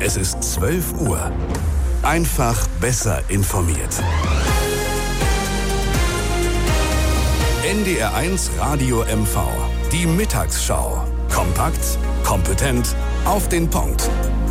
Es ist 12 Uhr. Einfach besser informiert. NDR1 Radio MV. Die Mittagsschau. Kompakt, kompetent, auf den Punkt.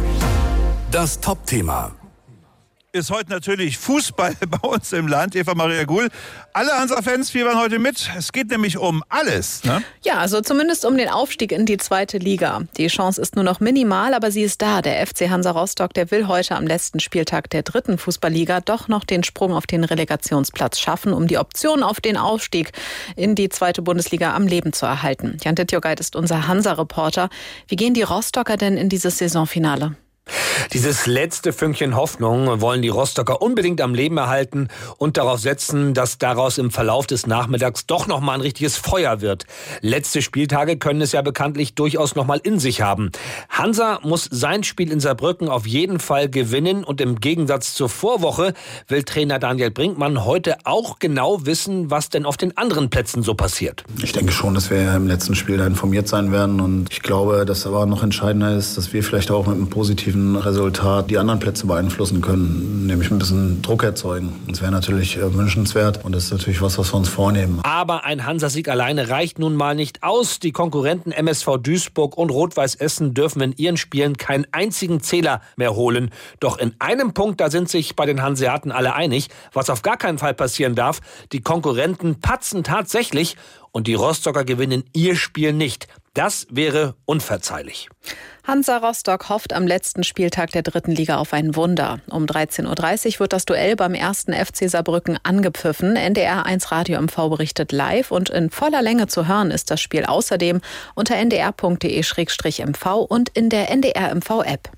Das Top-Thema ist heute natürlich Fußball bei uns im Land. Eva Maria Guhl, alle Hansa-Fans fiebern heute mit. Es geht nämlich um alles, ne? Ja, also zumindest um den Aufstieg in die 2. Liga. Die Chance ist nur noch minimal, aber sie ist da. Der FC Hansa Rostock, der will heute am letzten Spieltag der 3. Fußballliga doch noch den Sprung auf den Relegationsplatz schaffen, um die Option auf den Aufstieg in die 2. Bundesliga am Leben zu erhalten. Jan Dittjogeit ist unser Hansa-Reporter. Wie gehen die Rostocker denn in dieses Saisonfinale? Dieses letzte Fünkchen Hoffnung wollen die Rostocker unbedingt am Leben erhalten und darauf setzen, dass daraus im Verlauf des Nachmittags doch noch mal ein richtiges Feuer wird. Letzte Spieltage können es ja bekanntlich durchaus noch mal in sich haben. Hansa muss sein Spiel in Saarbrücken auf jeden Fall gewinnen und im Gegensatz zur Vorwoche will Trainer Daniel Brinkmann heute auch genau wissen, was denn auf den anderen Plätzen so passiert. Ich denke schon, dass wir im letzten Spiel da informiert sein werden und ich glaube, dass aber noch entscheidender ist, dass wir vielleicht auch mit einem positiven Resultat die anderen Plätze beeinflussen können, nämlich ein bisschen Druck erzeugen. Das wäre natürlich wünschenswert und das ist natürlich was wir uns vornehmen. Aber ein Hansa-Sieg alleine reicht nun mal nicht aus. Die Konkurrenten MSV Duisburg und Rot-Weiß Essen dürfen in ihren Spielen keinen einzigen Zähler mehr holen. Doch in einem Punkt, da sind sich bei den Hanseaten alle einig, was auf gar keinen Fall passieren darf. Die Konkurrenten patzen tatsächlich und die Rostocker gewinnen ihr Spiel nicht. Das wäre unverzeihlich. Hansa Rostock hofft am letzten Spieltag der 3. Liga auf ein Wunder. Um 13.30 Uhr wird das Duell beim 1. FC Saarbrücken angepfiffen. NDR1 Radio MV berichtet live und in voller Länge zu hören ist das Spiel außerdem unter ndr.de/mv und in der NDR MV-App.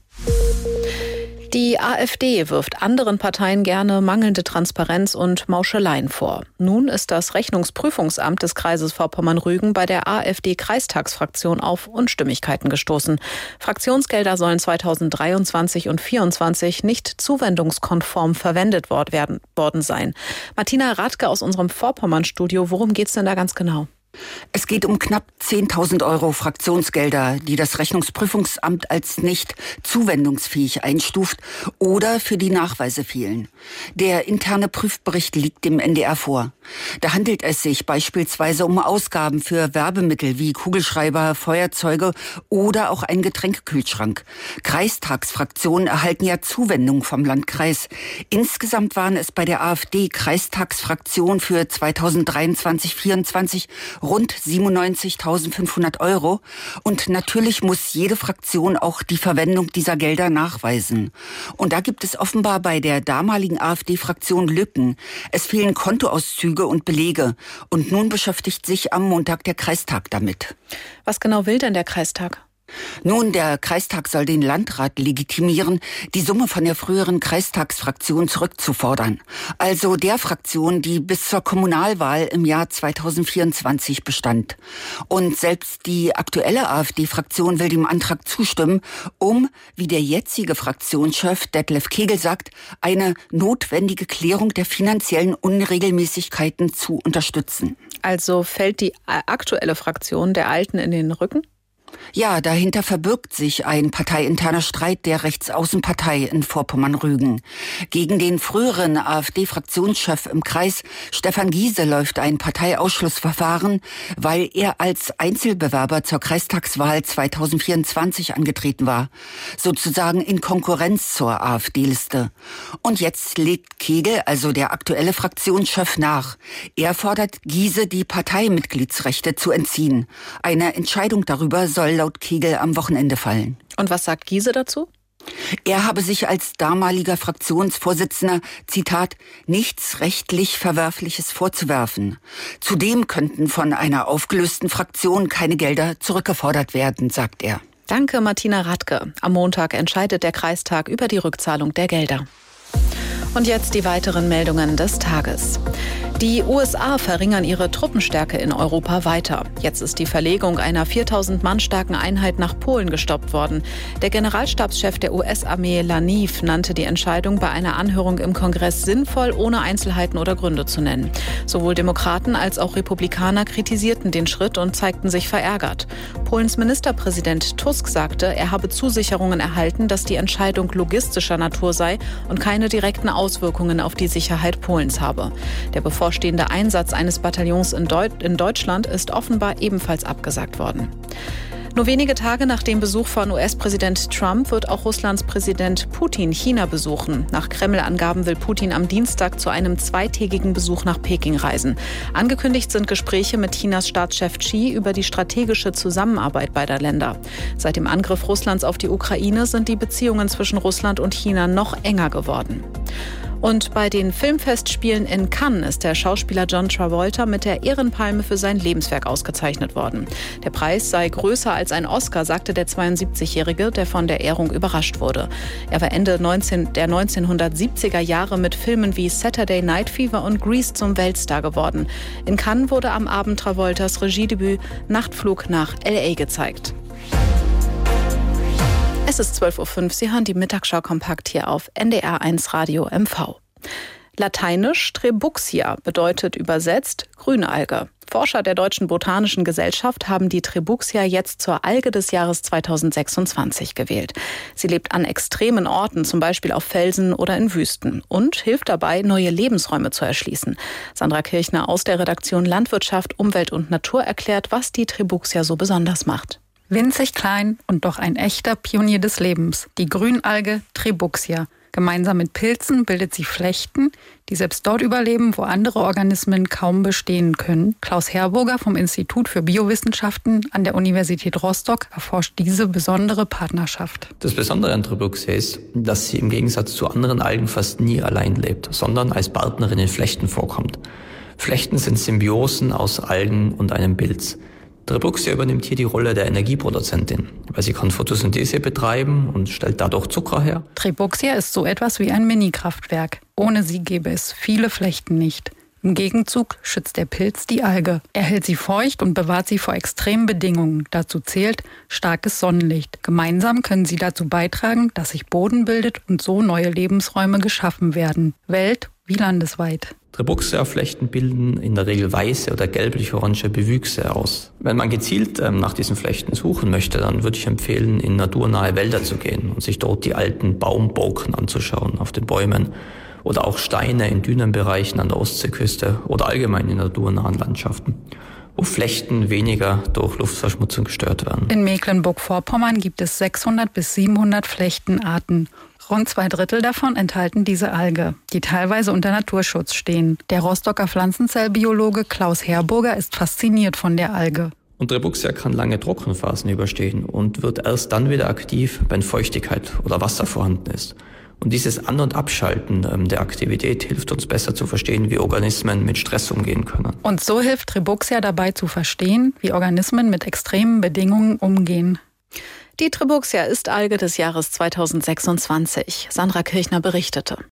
Die AfD wirft anderen Parteien gerne mangelnde Transparenz und Mauscheleien vor. Nun ist das Rechnungsprüfungsamt des Kreises Vorpommern-Rügen bei der AfD-Kreistagsfraktion auf Unstimmigkeiten gestoßen. Fraktionsgelder sollen 2023 und 2024 nicht zuwendungskonform verwendet worden sein. Martina Radke aus unserem Vorpommern-Studio, worum geht's denn da ganz genau? Es geht um knapp 10.000 Euro Fraktionsgelder, die das Rechnungsprüfungsamt als nicht zuwendungsfähig einstuft oder für die Nachweise fehlen. Der interne Prüfbericht liegt dem NDR vor. Da handelt es sich beispielsweise um Ausgaben für Werbemittel wie Kugelschreiber, Feuerzeuge oder auch einen Getränkekühlschrank. Kreistagsfraktionen erhalten ja Zuwendung vom Landkreis. Insgesamt waren es bei der AfD-Kreistagsfraktion für 2023/24 rund 97.500 Euro. Und natürlich muss jede Fraktion auch die Verwendung dieser Gelder nachweisen. Und da gibt es offenbar bei der damaligen AfD-Fraktion Lücken. Es fehlen Kontoauszüge und Belege. Und nun beschäftigt sich am Montag der Kreistag damit. Was genau will denn der Kreistag? Nun, der Kreistag soll den Landrat legitimieren, die Summe von der früheren Kreistagsfraktion zurückzufordern. Also der Fraktion, die bis zur Kommunalwahl im Jahr 2024 bestand. Und selbst die aktuelle AfD-Fraktion will dem Antrag zustimmen, um, wie der jetzige Fraktionschef Detlef Kegel sagt, eine notwendige Klärung der finanziellen Unregelmäßigkeiten zu unterstützen. Also fällt die aktuelle Fraktion der Alten in den Rücken? Ja, dahinter verbirgt sich ein parteiinterner Streit der Rechtsaußenpartei in Vorpommern-Rügen. Gegen den früheren AfD-Fraktionschef im Kreis, Stefan Giese, läuft ein Parteiausschlussverfahren, weil er als Einzelbewerber zur Kreistagswahl 2024 angetreten war. Sozusagen in Konkurrenz zur AfD-Liste. Und jetzt legt Kegel, also der aktuelle Fraktionschef, nach. Er fordert Giese, die Parteimitgliedsrechte zu entziehen. Eine Entscheidung darüber soll laut Kegel am Wochenende fallen. Und was sagt Giese dazu? Er habe sich als damaliger Fraktionsvorsitzender, Zitat, nichts rechtlich Verwerfliches vorzuwerfen. Zudem könnten von einer aufgelösten Fraktion keine Gelder zurückgefordert werden, sagt er. Danke, Martina Radke. Am Montag entscheidet der Kreistag über die Rückzahlung der Gelder. Und jetzt die weiteren Meldungen des Tages. Die USA verringern ihre Truppenstärke in Europa weiter. Jetzt ist die Verlegung einer 4.000 Mann starken Einheit nach Polen gestoppt worden. Der Generalstabschef der US-Armee Laniv nannte die Entscheidung bei einer Anhörung im Kongress sinnvoll, ohne Einzelheiten oder Gründe zu nennen. Sowohl Demokraten als auch Republikaner kritisierten den Schritt und zeigten sich verärgert. Polens Ministerpräsident Tusk sagte, er habe Zusicherungen erhalten, dass die Entscheidung logistischer Natur sei und keine direkten Auswirkungen auf die Sicherheit Polens habe. Der bevorstehende Einsatz eines Bataillons in Deutschland ist offenbar ebenfalls abgesagt worden. Nur wenige Tage nach dem Besuch von US-Präsident Trump wird auch Russlands Präsident Putin China besuchen. Nach Kreml-Angaben will Putin am Dienstag zu einem zweitägigen Besuch nach Peking reisen. Angekündigt sind Gespräche mit Chinas Staatschef Xi über die strategische Zusammenarbeit beider Länder. Seit dem Angriff Russlands auf die Ukraine sind die Beziehungen zwischen Russland und China noch enger geworden. Und bei den Filmfestspielen in Cannes ist der Schauspieler John Travolta mit der Ehrenpalme für sein Lebenswerk ausgezeichnet worden. Der Preis sei größer als ein Oscar, sagte der 72-Jährige, der von der Ehrung überrascht wurde. Er war Ende der 1970er Jahre mit Filmen wie Saturday Night Fever und Grease zum Weltstar geworden. In Cannes wurde am Abend Travoltas Regiedebüt Nachtflug nach L.A. gezeigt. Es ist 12.05 Uhr, Sie hören die Mittagsschau kompakt hier auf NDR1 Radio MV. Lateinisch Trebuxia bedeutet übersetzt Grünalge. Forscher der Deutschen Botanischen Gesellschaft haben die Trebuxia jetzt zur Alge des Jahres 2026 gewählt. Sie lebt an extremen Orten, zum Beispiel auf Felsen oder in Wüsten, und hilft dabei, neue Lebensräume zu erschließen. Sandra Kirchner aus der Redaktion Landwirtschaft, Umwelt und Natur erklärt, was die Trebuxia so besonders macht. Winzig klein und doch ein echter Pionier des Lebens, die Grünalge Trebuxia. Gemeinsam mit Pilzen bildet sie Flechten, die selbst dort überleben, wo andere Organismen kaum bestehen können. Klaus Herburger vom Institut für Biowissenschaften an der Universität Rostock erforscht diese besondere Partnerschaft. Das Besondere an Trebuxia ist, dass sie im Gegensatz zu anderen Algen fast nie allein lebt, sondern als Partnerin in Flechten vorkommt. Flechten sind Symbiosen aus Algen und einem Pilz. Trebuxia übernimmt hier die Rolle der Energieproduzentin, weil sie kann Photosynthese betreiben und stellt dadurch Zucker her. Trebuxia ist so etwas wie ein Mini-Kraftwerk. Ohne sie gäbe es viele Flechten nicht. Im Gegenzug schützt der Pilz die Alge. Er hält sie feucht und bewahrt sie vor extremen Bedingungen. Dazu zählt starkes Sonnenlicht. Gemeinsam können sie dazu beitragen, dass sich Boden bildet und so neue Lebensräume geschaffen werden. Welt- wie landesweit. Trebuxia-Flechten bilden in der Regel weiße oder gelblich-orange Bewüchse aus. Wenn man gezielt nach diesen Flechten suchen möchte, dann würde ich empfehlen, in naturnahe Wälder zu gehen und sich dort die alten Baumborken anzuschauen auf den Bäumen oder auch Steine in Dünenbereichen an der Ostseeküste oder allgemein in naturnahen Landschaften, wo Flechten weniger durch Luftverschmutzung gestört werden. In Mecklenburg-Vorpommern gibt es 600 bis 700 Flechtenarten. Rund 2/3 davon enthalten diese Alge, die teilweise unter Naturschutz stehen. Der Rostocker Pflanzenzellbiologe Klaus Herburger ist fasziniert von der Alge. Und Trebuxia kann lange Trockenphasen überstehen und wird erst dann wieder aktiv, wenn Feuchtigkeit oder Wasser vorhanden ist. Und dieses An- und Abschalten der Aktivität hilft uns besser zu verstehen, wie Organismen mit Stress umgehen können. Und so hilft Trebuxia dabei zu verstehen, wie Organismen mit extremen Bedingungen umgehen. Die Trebuxia ist Alge des Jahres 2026. Sandra Kirchner berichtete.